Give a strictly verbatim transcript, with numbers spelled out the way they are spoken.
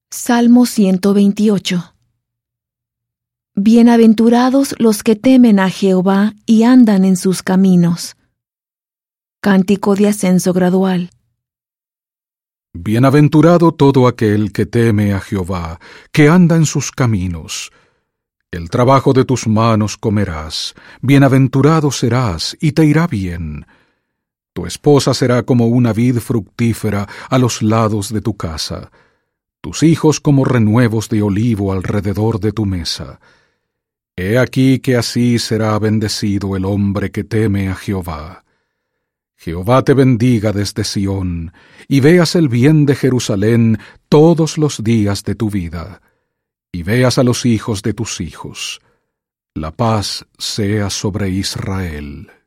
Salmo ciento veintiocho. Bienaventurados los que temen a Jehová y andan en sus caminos. Cántico de ascenso gradual. Bienaventurado todo aquel que teme a Jehová, que anda en sus caminos. El trabajo de tus manos comerás, bienaventurado serás, y te irá bien. Tu esposa será como una vid fructífera a los lados de tu casa, tus hijos como renuevos de olivo alrededor de tu mesa. He aquí que así será bendecido el hombre que teme a Jehová. Jehová te bendiga desde Sión, y veas el bien de Jerusalén todos los días de tu vida, y veas a los hijos de tus hijos. La paz sea sobre Israel.